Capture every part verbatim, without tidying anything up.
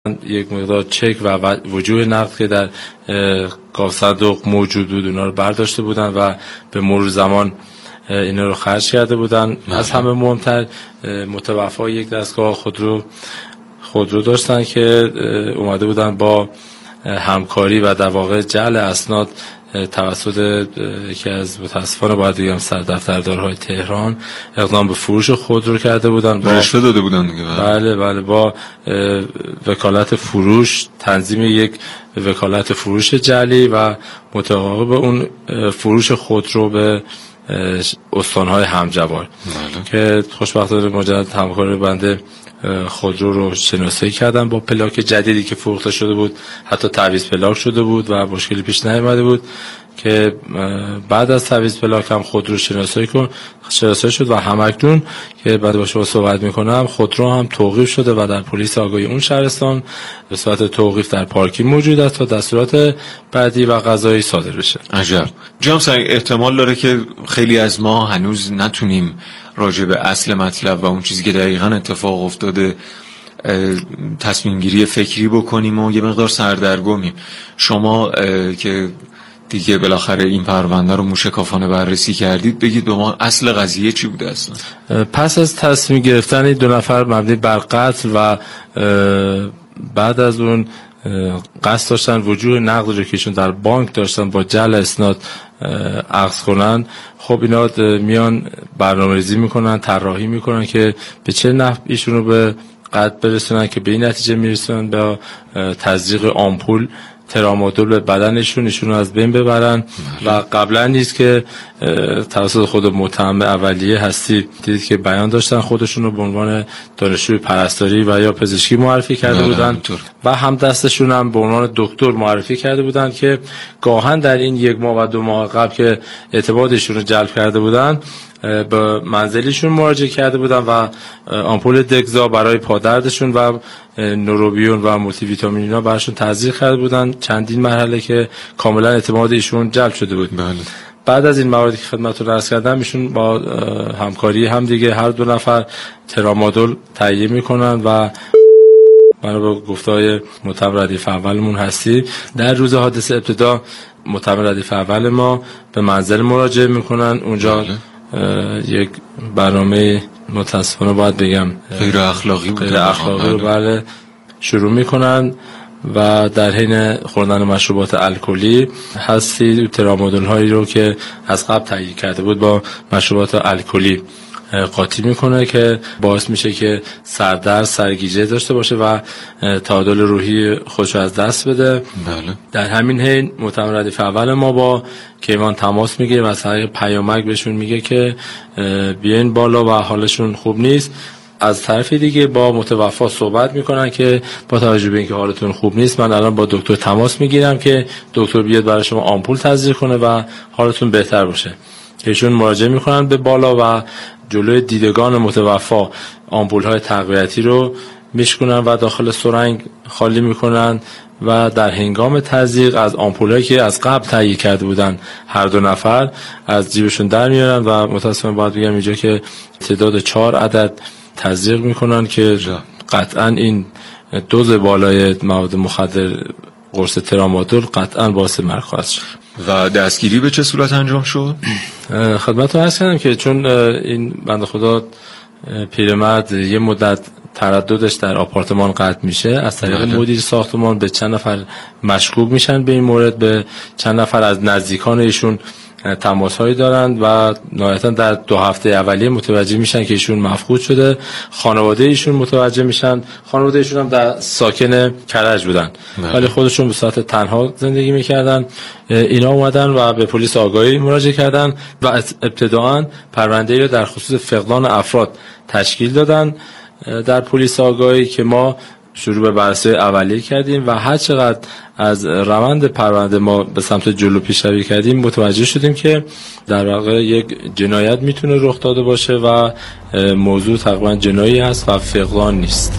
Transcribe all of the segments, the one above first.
یک مقدار چک و وجوه نقد که در گاو صندوق موجود بود اونا رو برداشته بودن و به مرور زمان اینا رو خرج کرده بودن. از همه مهمتر متوفا یک دستگاه خودرو خودرو داشتن که اومده بودن با همکاری و در واقع جعل اسناد توسط یکی از متاسفانه باید بگم سردفتردارهای تهران اقدام به فروش خودرو کرده بودن، با رشوه داده بودن دیگه. بله بله با وکالت فروش، تنظیم یک وکالت فروش جعلی و متعاقب اون فروش خودرو به استانهای همجوار که خوشبختانه مجدد همکار بنده خودرو رو شناسایی کردن با پلاک جدیدی که فروخته شده بود، حتی تعویض پلاک شده بود و مشکلی پیش نیامده بود که بعد از تعویض پلاک هم خودرو شناسایی کن شناسایی شد و همکنون که بعد با شما صحبت میکنم خودرو هم توقیف شده و در پلیس آگاهی اون شهرستان به صورت توقیف در پارکینگ موجود است تا دستورات بعدی و قضایی صادر بشه. عجب. جناب سنگ، احتمال داره که خیلی از ما هنوز نتونیم راجع به اصل مطلب و اون چیزی که دقیقاً اتفاق افتاده تصمیم گیری فکری بکنیم و یه مقدار سردرگمیم. شما که دیگه بالاخره این پرونده رو موشکافانه بررسی کردید، بگید به ما اصل قضیه چی بوده اصلا؟ پس از تصمیم گرفتن این دو نفر مبنی بر قتل و بعد از اون قصد داشتن وجوه نقد رو که ایشون در بانک داشتن با جعل اسناد اخذ کنن، خب اینا میان برنامه‌ریزی میکنن، طراحی میکنن که به چه نحو ایشون رو به قتل برسونن که به این نتیجه میرسونن به تزریق آمپول ترامادول به بدنشون، ایشون رو از بین ببرن. و قبلا نیست که توسط خود متهم اولیه هستی دیدید که بیان داشتن خودشون رو به عنوان دانشجوی پرستاری و یا پزشکی معرفی کرده بودن و هم دستشون هم به عنوان دکتر معرفی کرده بودن که گاهن در این یک ماه و دو ماه قبل که اعتمادشون رو جلب کرده بودن به منزلشون مراجعه کرده بودن و آمپول دگزا برای پادردشون و نوروبیون و مولتی ویتامین اینا براشون تزریق کرده بودن چندین مرحله که کاملا اعتماد ایشون جلب شده بود. بله. بعد از این مواردی که خدمتتون عرض کردم ایشون با همکاری هم دیگه هر دو نفر ترامادول تهیه میکنن و بنا به گفته‌های متهم ردیف اولمون هستی در روز حادثه ابتدا متهم ردیف اول ما به منزل مراجعه میکنن. اونجا بله. یک برنامه متاسفانه باید بگم غیر اخلاقی بود، غیر اخلاقی رو بله شروع میکنن و در حین خوردن مشروبات الکلی هستی ترامادول هایی رو که از قبل تهیه کرده بود با مشروبات الکلی قاطی میکنه که باعث میشه که سردرد سرگیجه داشته باشه و تعادل روحی خودش از دست بده. بله. در همین حین متهم ردیف اول ما با کیوان تماس میگیره و از طریق پیامک بهشون میگه که بیاین بالا و حالشون خوب نیست. از طرف دیگه با متوفا صحبت میکنن که با توجه به اینکه حالتون خوب نیست من الان با دکتر تماس میگیرم که دکتر بیاد برای شما آمپول تزریق کنه و حالتون بهتر باشه. ایشون مراجعه میکنن به بالا و جلوی دیدگان متوفا آمپول های تقویتی رو میشکنن و داخل سرنگ خالی میکنن و در هنگام تزریق از آمپول هایی که از قبل تهیه کرده بودن هر دو نفر از جیبشون در میارن و متاسفانه باید بگم اینجا که تعداد چهار عدد تزریق میکنن که قطعا این دوز بالای مواد مخدر قرص ترامادول قطعا باعث مرگ خواهد شد. و دستگیری به چه صورت انجام شد؟ خدمتتون عرض کردم که چون این بنده خدا پیرمرد یه مدت ترددش در آپارتمان قطع میشه، از طریق مدیر ساختمان به چند نفر مشکوک میشن به این مورد، به چند نفر از نزدیکان ایشون تماس هایی دارند و نهایتا در دو هفته اولیه متوجه میشن که ایشون مفقود شده. خانواده ایشون متوجه میشن، خانواده ایشون هم در ساکن کرج بودن ولی خودشون به صورت تنها زندگی میکردن. اینا اومدن و به پلیس آگاهی مراجعه کردن و ابتداً پرونده‌ای رو در خصوص فقدان افراد تشکیل دادن در پلیس آگاهی که ما شروع به بررسی اولیه کردیم و هر چقدر از روند پرونده ما به سمت جلو پیشروی کردیم متوجه شدیم که در واقع یک جنایت میتونه رخ داده باشه و موضوع تقریبا جنایی هست و فقدان نیست.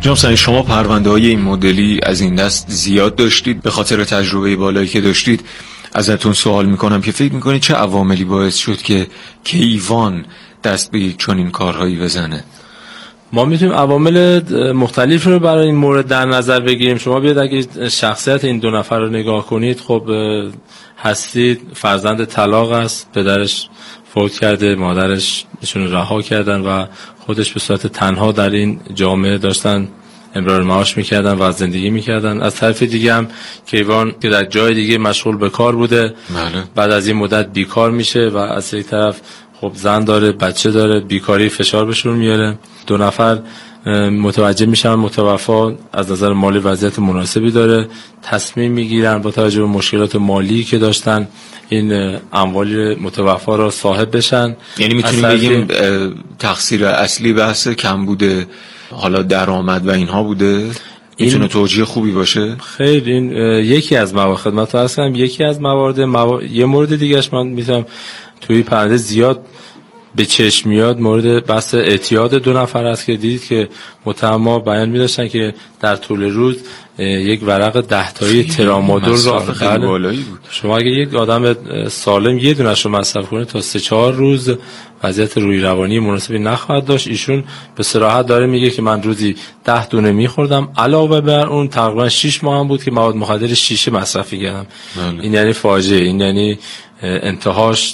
جناب سنی، شما پرونده های این مدلی از این دست زیاد داشتید، به خاطر تجربه بالایی که داشتید ازتون سوال میکنم که فکر میکنید چه عواملی باعث شد که کیوان دست به چنین کارهایی بزنه؟ ما میتونیم عوامل مختلف رو برای این مورد در نظر بگیریم. شما بیاید اگه شخصیت این دو نفر رو نگاه کنید، خب هستی فرزند طلاق است، پدرش فوت کرده، مادرش ایشون رها کردن و خودش به صورت تنها در این جامعه داشتن امرار معاش میکردن و زندگی میکردن. از طرف دیگه هم کیوان که در جای دیگه مشغول به کار بوده، بله. بعد از این مدت بیکار میشه و از یک طرف خب زن داره، بچه داره، بیکاری فشار بهشون میاره. دو نفر متوجه میشن متوفا از نظر مالی وضعیت مناسبی داره، تصمیم میگیرن با توجه به مشکلات مالی که داشتن این اموال متوفا را صاحب بشن. یعنی میتونیم بگیم تقصیر اصلی بحث کم بوده، حالا درآمد و اینها بوده؟ میتونه توجیه خوبی باشه؟ خیر، این یکی از موارد، خدمت عرض کنم یکی از موارد. موارد یه مورد دیگهش من میتونم توی پرونده زیاد به چشم میاد، مورد بحث اعتیاد دو نفر است که دیدید که متهما بیان می‌داشتن که در طول روز یک ورق ده تایی ترامادول رو خیلی بالایی بود. شما اگه یک آدم سالم یه دونش رو مصرف کنه تا سه چهار روز وضعیت روحی روانی مناسبی نخواهد داشت. ایشون به صراحت داره میگه که من روزی ده دونه میخوردم، علاوه بر اون تقریبا شش ماه هم بود که مواد مخدر شیشه مصرف کردم. این یعنی فاجعه، این یعنی انتهاش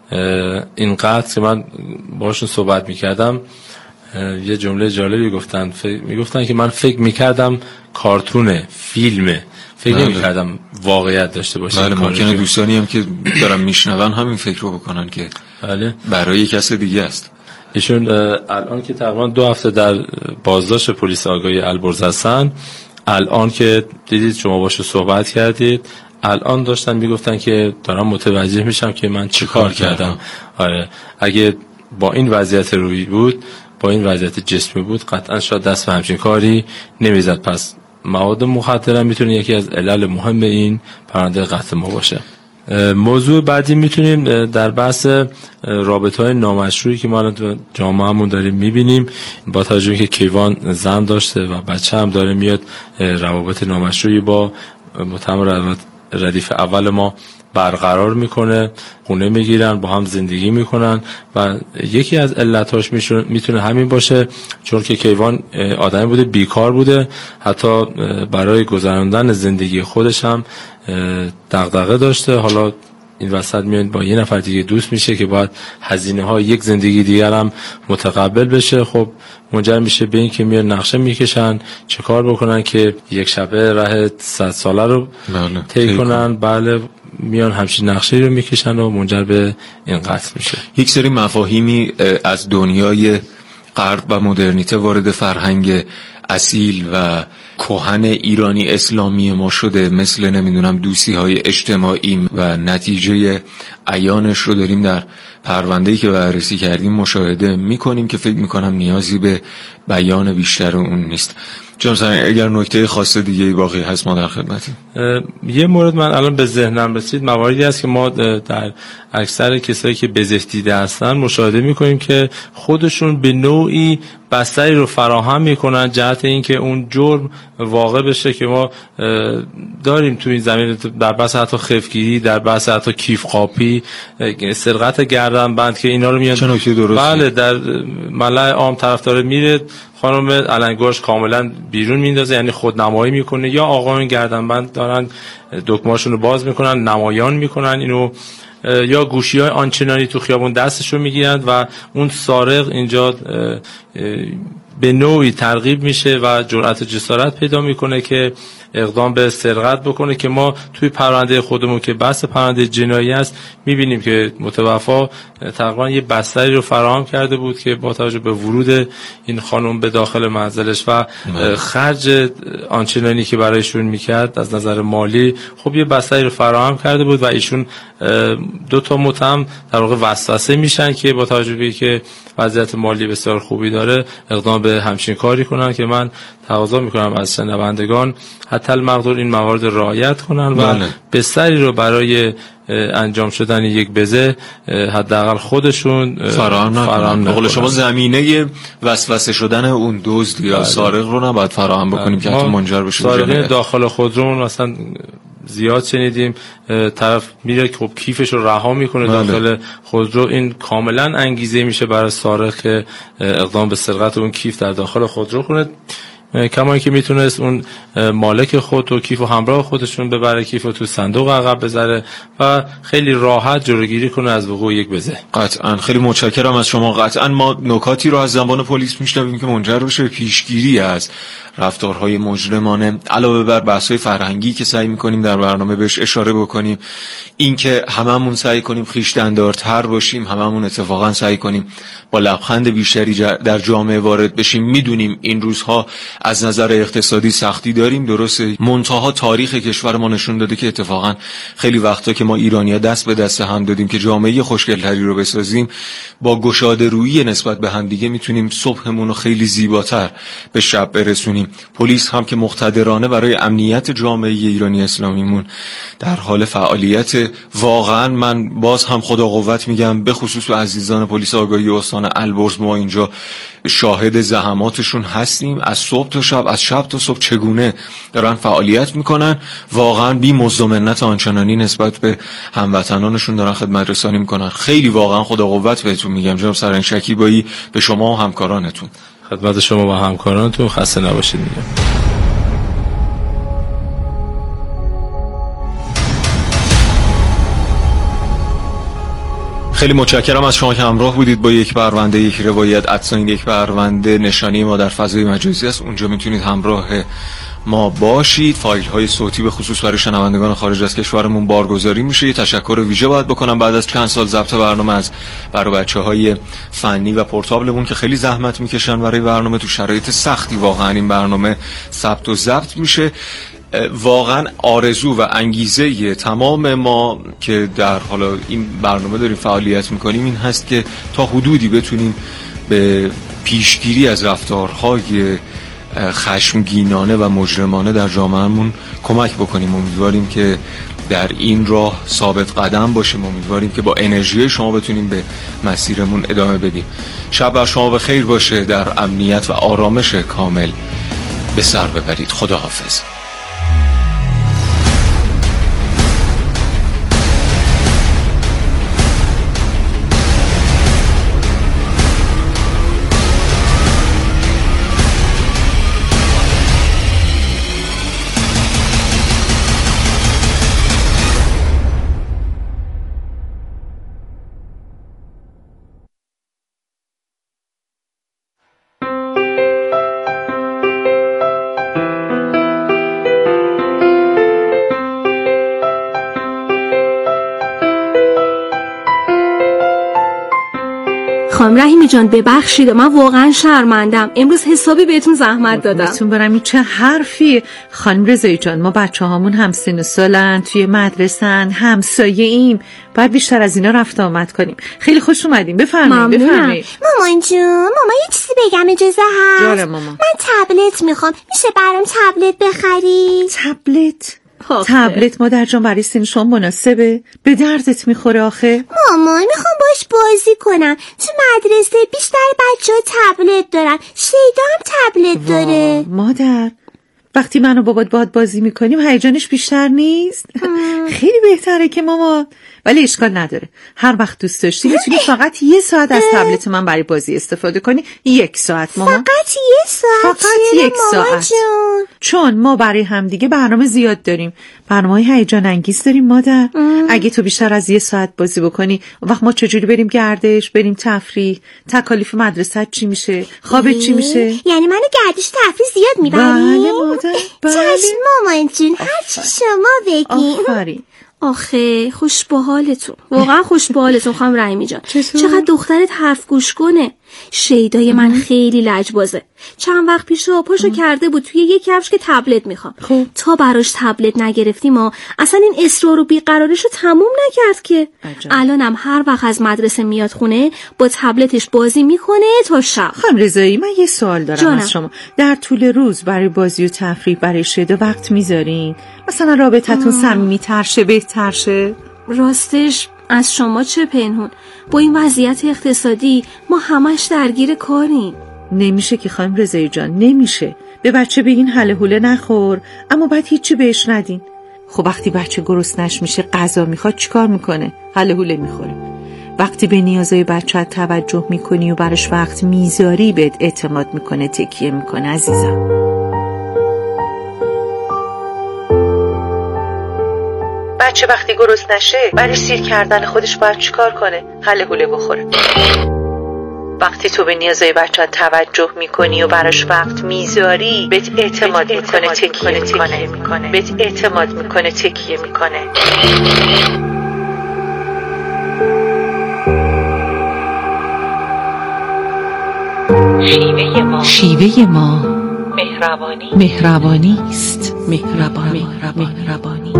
اینقدر که من باشون صحبت میکردم یه جمله جالبی گفتن، میگفتن که من فکر میکردم کارتونه، فیلمه، فکر نمیکردم واقعیت داشته باشه. بله، ممکنه دوستانی هم که دارن میشنون همین فکر رو بکنن که بله برای کس دیگه است. ایشون الان که تقریبا دو هفته در بازداشت پلیس آگاهی البرز هستن. الان که دیدید شما باشه صحبت کردید، الان داشتن میگفتن که دارم متوجه میشم که من چی کار کردم. آره، اگه با این وضعیت روحی بود، با این وضعیت جسمی بود، قطعا شاید دست به همچین کاری نمیزد. پس مواد مخدر میتونه یکی از علل مهم این پرونده قتل ما باشه. موضوع بعدی میتونیم در بحث رابطه‌های نامشروعی که ما الان جامعهمون داریم میبینیم، با توجه که کیوان زن داشته و بچه هم داره میاد، روابط نامشروعی با متهم ردیف اول ما برقرار میکنه، خونه میگیرن، با هم زندگی میکنن و یکی از علتاش میتونه همین باشه، چون که کیوان آدمی بوده بیکار بوده، حتی برای گذراندن زندگی خودش هم دغدغه داشته. حالا این وسط میاد با یه نفر دیگه دوست میشه که باید هزینه ها یک زندگی دیگر هم متقبل بشه. خب منجر میشه به این که میان نقشه میکشن چه کار بکنن که یک شبه راه صد ساله رو طی کنن. بله، میان همچین نقشه رو میکشن و منجر به این قتل میشه. یک سری مفاهیمی از دنیای غرب و مدرنیته وارد فرهنگ اصیل و کهن ایرانی اسلامی ما شده، مثل نمیدونم دوستی های اجتماعی و نتیجه عیانش رو داریم در پرونده‌ای که بررسی کردیم مشاهده میکنیم که فکر میکنم نیازی به بیان بیشتر اون نیست. جناب سنی، اگر نکته خاص دیگه باقی هست ما در خدمتیم. یه مورد من الان به ذهنم رسید، مواردی هست که ما در اکثر کسایی که بزشت دیده هستن مشاهده میکنیم که خودشون به نوعی بستری رو فراهم میکنن جهت اینکه اون جرم واقع بشه که ما داریم تو این زمین، در بحث حتی خفگیری، در بحث حتی کیف قاپی، سرقت گردن بند که اینا رو میان. چه نکته درسته. بله، در ملأ عام طرفدار میره، خانم علنگوش کاملا بیرون میندازه، یعنی خودنمایی میکنه، یا آقایون گردنبند دارن دکمه‌هاشون رو باز میکنن، نمایان میکنن اینو، یا گوشی های آنچنانی تو خیابون دستشو میگیرند و اون سارق اینجا به نوعی ترغیب میشه و جرأت و جسارت پیدا میکنه که اقدام به سرقت بکنه. که ما توی پرونده خودمون که بحث پرونده جنایی است میبینیم که متوفا تقریبا یه بستری رو فراهم کرده بود که با توجه به ورود این خانم به داخل منزلش و خرج آنچنانی که برایشون میکرد از نظر مالی، خب یه بستری رو فراهم کرده بود و ایشون دو تا متهم در واقع وسوسه میشن که با توجه به که وضعیت مالی بسیار خوبی داره اقدام به همچین کاری کنن. که من تقاضا میکنم از شنوندگان حتی المقدور این موارد رعایت کنن و بستری رو برای انجام شدن یک بزه حداقل خودشون فراهم نکنن. به قول شما زمینه وسوسه شدن اون دزد یا سارق رو نباید فراهم بکنیم که حتی منجر بشه سارقین داخل خودرومون مثلا زیاد شنیدیم طرف میره خب کیفش رو رها میکنه داخل خودرو، این کاملا انگیزه میشه برای سارق که اقدام به سرقت اون کیف در داخل خودرو کنه، کما اینکه میتونست اون مالک خود و کیف و همراه خودشون ببره، کیف رو تو صندوق عقب بذاره و خیلی راحت جلوگیری کنه از وقوع یک بزه. قطعا خیلی متشکرم از شما. قطعا ما نکاتی رو از زبان پلیس میشنویم که منجر بشه به پیشگیری از رفتارهای مجرمانه، علاوه بر بحث‌های فرهنگی که سعی می‌کنیم در برنامه بهش اشاره بکنیم، اینکه هممون سعی کنیم خویشتن‌دارتر باشیم، هممون اتفاقا سعی کنیم با لبخند بیشتری در جامعه وارد بشیم. میدونیم این روزها از نظر اقتصادی سختی داریم، درسته، منتها تاریخ کشور ما نشون داده که اتفاقا خیلی وقتا که ما ایرانی‌ها دست به دست هم دادیم که جامعه خوشگل‌تری رو بسازیم، با گشاده رویی نسبت به هم دیگه میتونیم صبحمون رو خیلی زیباتر به شب برسونیم. پلیس هم که مقتدرانه برای امنیت جامعه ایرانی اسلامیمون در حال فعالیت. واقعا من باز هم خدا قوت میگم، به خصوص به عزیزان پلیس آگاهی استان البرز، ما اینجا شاهد زحماتشون هستیم، از صبح تا شب، از شب تا صبح چگونه دارن فعالیت میکنن، واقعا بی مزد و منت آنچنانی نسبت به هموطنانشون دارن خدمت رسانی میکنن. خیلی واقعا خدا قوت بهتون میگم جناب سرهنگ شکیبایی، به شما و همکارانتون. خدمت شما و همکارانتون خسته نباشید میگم. خیلی متشکرم از شما که همراه بودید با یک پرونده یک روایت. ادساین یک پرونده نشانی ما در فضای مجازی است، اونجا میتونید همراه ما باشید. فایل های صوتی به خصوص برای شنوندگان خارج از کشورمون بارگذاری میشه. یه تشکر ویژه باید بکنم بعد از چند سال ضبط برنامه از برای بچه‌های فنی و پورتابلمون که خیلی زحمت میکشن برای برنامه، تو شرایط سختی واقعا این برنامه ثبت و ضبط میشه. واقعا آرزو و انگیزه تمام ما که در حالا این برنامه داریم فعالیت میکنیم این هست که تا حدودی بتونیم به پیشگیری از رفتارهای خشمگینانه و مجرمانه در جامعهمون کمک بکنیم. امیدواریم که در این راه ثابت قدم باشیم، امیدواریم که با انرژی شما بتونیم به مسیرمون ادامه بدیم. شب بر شما بخیر باشه، در امنیت و آرامش کامل به سر ببرید. خداحافظ. خانم رحیمی جان ببخشید، من واقعا شرمندم، امروز حسابی بهتون زحمت دادم. بهتون برم این چه حرفی. خانم رضایی جان، ما بچه هامون هم سن و سالن، توی مدرسن، همسایه ایم، باید بیشتر از اینا رفت آمد کنیم. خیلی خوش اومدیم، بفرمایید بفرمایید. مامان جون، ماما یه چیزی بگم اجازه هست؟ جاره ماما. من تبلت میخوام، میشه برام تبلت بخری؟ تبلت؟ تبلت مادر جان برای سن شما مناسبه؟ به دردت میخوره آخه؟ مامان میخوام باش بازی کنم، تو مدرسه بیشتر بچه ها تبلت دارن، شیدا هم تبلت داره. مادر وقتی من و بابات باهات بازی میکنیم هیجانش بیشتر نیست؟ خیلی بهتره که ماما، ولی اشکال نداره، هر وقت دوست داشتی میتونی فقط یه ساعت از تبلت من برای بازی استفاده کنی. یک ساعت ماما. فقط یه ساعت؟ فقط یک ساعت جون. چون ما برای همدیگه برنامه زیاد داریم، برنامه‌های هیجان انگیز داریم مادر. ام. اگه تو بیشتر از یه ساعت بازی بکنی وقت ما چجوری بریم گردش، بریم تفریح، تکالیف مدرسه چی میشه، خوابت چی میشه؟ یعنی منو گردش تفریح زیاد میبری؟ بله مادر بله. چشم مامان جون، هر چی شما بگین. آفرین. آخه خوش به حالتون، واقعا خوش به حالتون خانم رحیمی جان. چقدر دخترت حرف گوش کنه. شیدای من خیلی لجبازه، چند وقت پیش پاشو کرده بود توی یک کفش که تبلت میخوام. خب. تا براش تبلت نگرفتیم ما اصلا این اصرار و بیقراریشو تموم نکرد که. الانم هر وقت از مدرسه میاد خونه با تبلتش بازی میکنه تا شب. خانم رضایی من یه سوال دارم جانم. از شما در طول روز برای بازی و تفریح برای شیدا وقت میذارین؟ مثلا رابطتون صمیمی‌تر شه، بهتر شه؟ راستش از شما چه پنهون، با این وضعیت اقتصادی ما همش درگیر کاریم. نمیشه که خانم رضایی جان، نمیشه. به بچه بگین هله هوله نخور، اما بعد هیچی بهش ندین. خب وقتی بچه گرسنش میشه غذا میخواد چیکار میکنه؟ هله هوله میخوره. وقتی به نیازهای بچه توجه میکنی و براش وقت میذاری بهت اعتماد میکنه، تکیه میکنه. عزیزم بچه وقتی گرسنشه برای سیر کردن خودش باید چیکار کنه؟ هله هوله بخوره. وقتی تو به نیازهای بچه توجه میکنی و براش وقت میذاری بهت اعتماد میکنه، تکیه میکنه. بهت اعتماد میکنه، تکیه میکنه. شیوه ما شیوه ما مهربانی مهربانی است. مهربانی مهربانی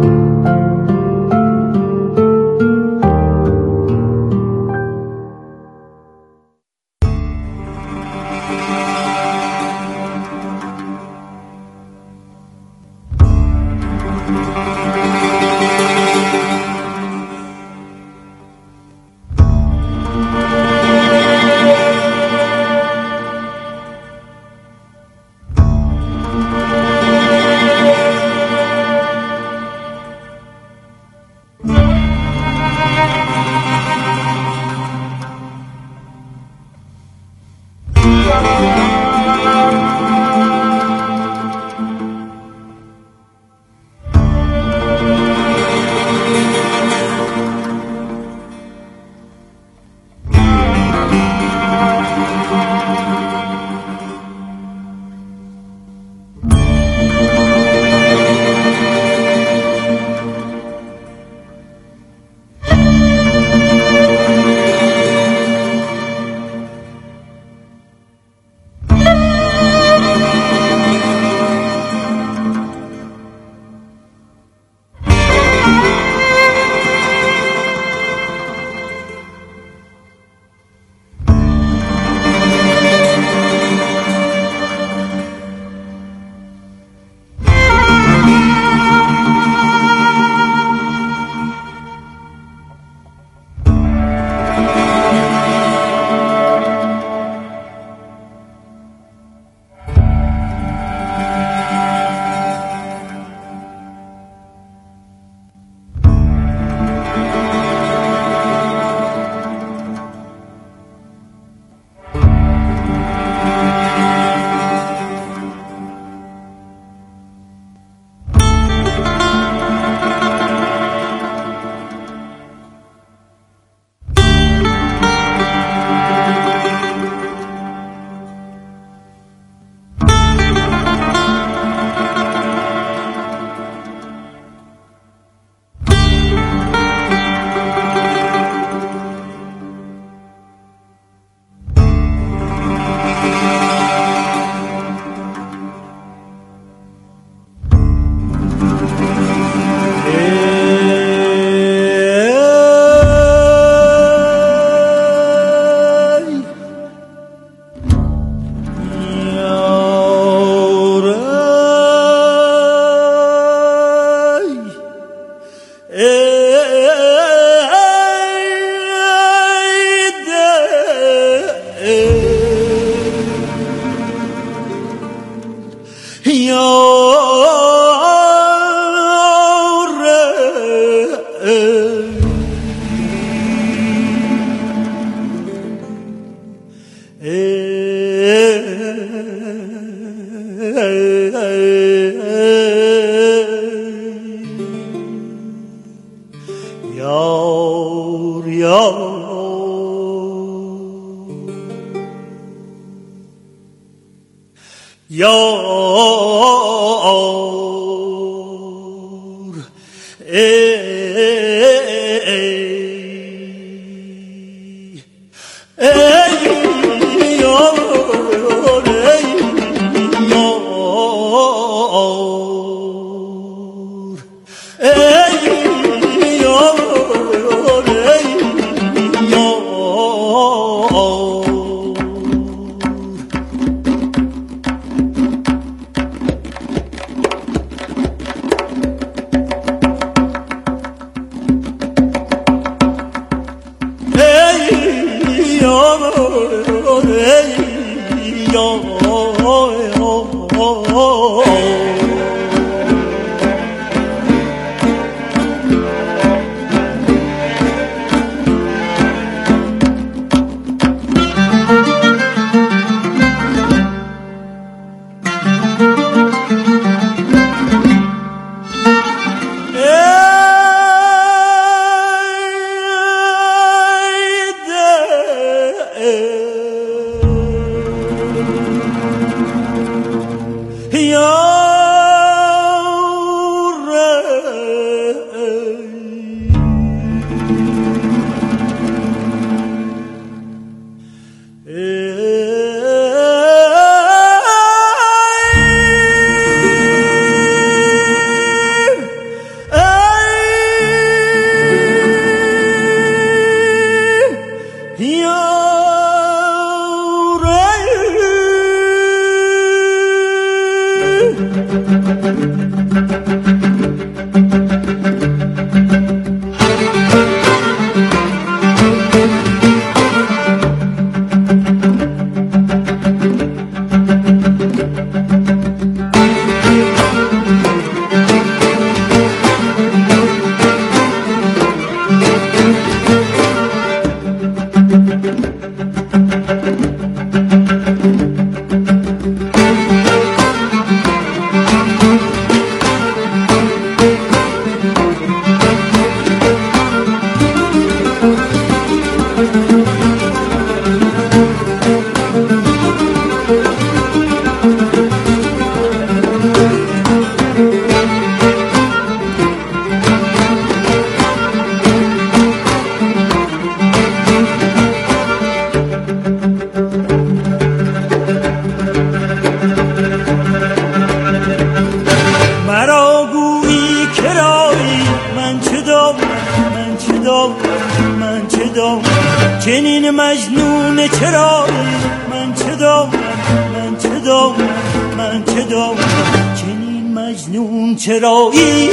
یار یار یار ای چرایی من چه دانم من چه دانم من چه دانم چنین مجنون چرایی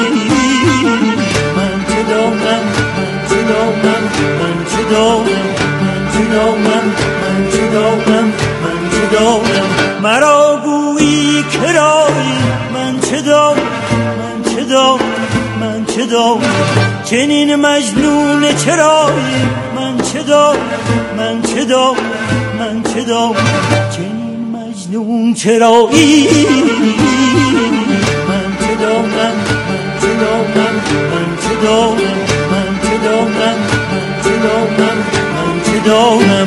من چه دانم من چه دانم من چه دانم من چه دانم من چه دانم من چه دانم مرا گویی کرایی من چه دانم من چه دانم من چه دانم چنین مجنون چرایی من چه دانم من چه دانم من چه دانم چنین مجنون چرایی من چه دانم من چه دانم من چه دانم من چه دانم من چه دانم من چه دانم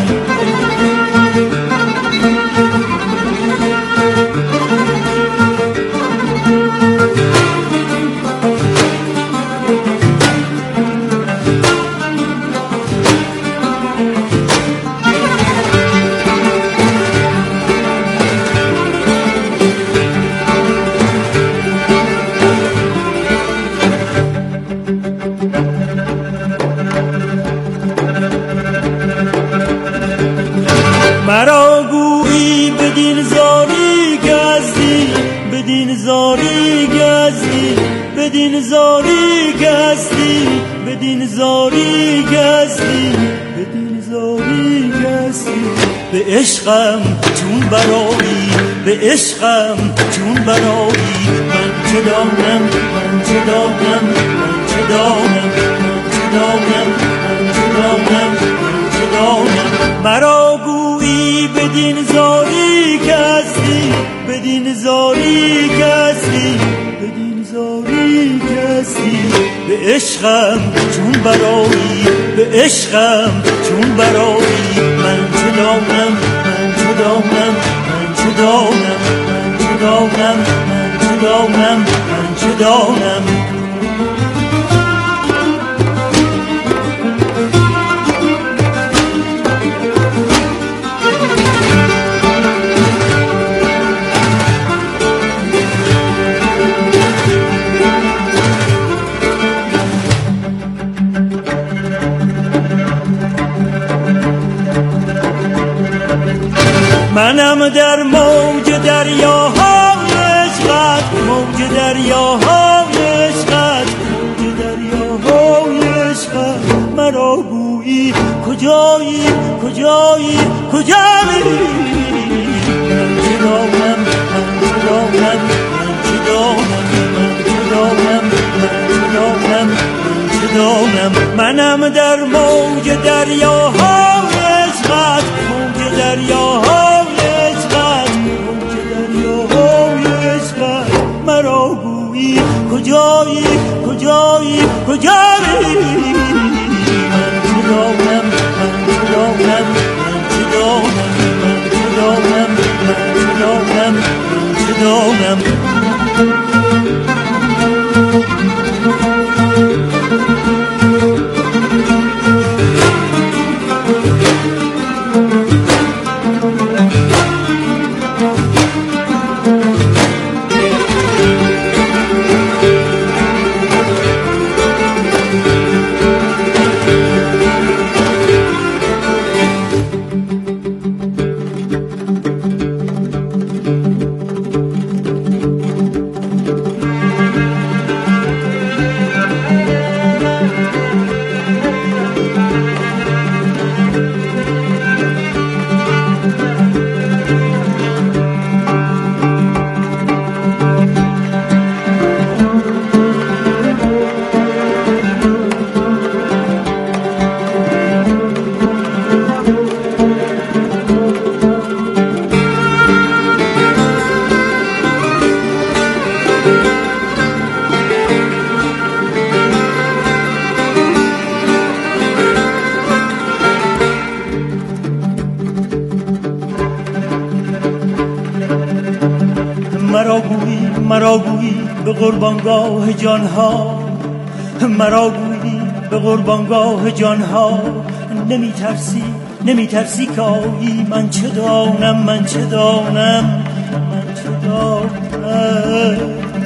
مرا گویی بدین زاری گزدی بدین زاری گزدی بدین زاری گزدی بدین زاری گزدی بدین زاری گزدی به عشقم چون برایی به عشقم چون برایی من چه دانم من چه دانم من چه دانم من چه دانم من چه دانم من چه دانم مرا گویی بدین زاری کسی بدین زاری کسی بدین زاری کسی به عشقم چون برایی به عشقم چون برایی من چه دانم من چه دانم من چه دانم من چه دانم من چه دانم من چه دانم منم در موج دریاهای عشقت موج دریاهای عشقت موج دریاهای عشقت مرا گویی کجایی کجایی کجایی من چه دانم من چه دانم من چه دانم من چه دانم من چه دانم من چه دانم منم در موج دریاهای عشقت موج دریاهای مرا گویی کجایی کجایی کجایی من چه دانم من چه دانم من چه دانم من چه دانم من چه دانم من چه دانم مرا گویی مرا گویی به قربانگاه جانها مرا گویی به قربانگاه جانها نمی ترسی نمی ترسی که آیی من چه دانم من چه دانم من چه دانم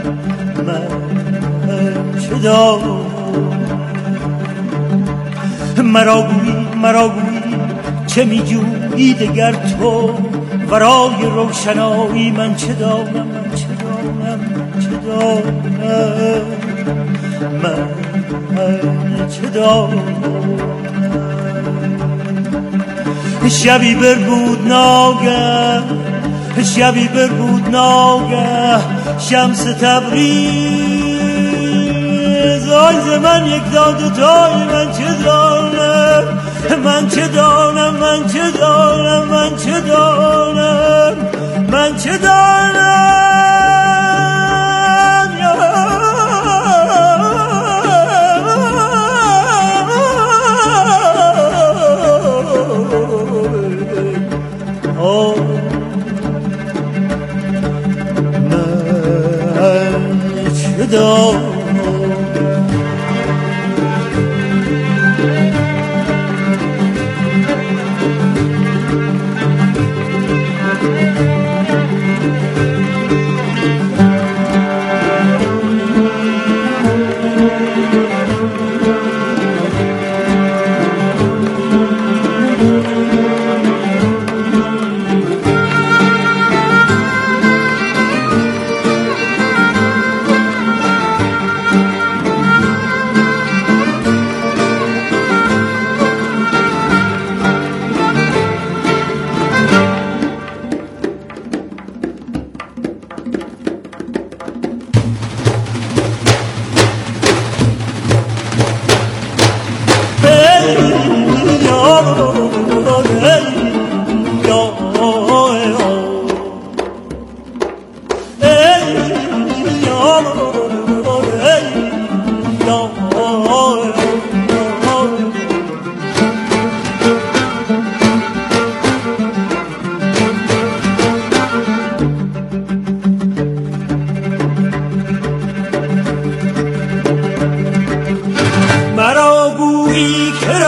من چه دانم مرا گویی مرا گویی چه میجویی دگر تو ورای روشنایی؟ من چه دانم من چه دانم من چه دانم من چه دانم. شبی بربود ناگه شبی بربود ناگه شمس تبریز آیز من یک داد تای. من چه دانم من چه دانم من چه دانم من چه دانم من چه دانم.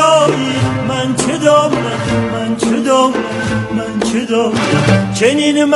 چنین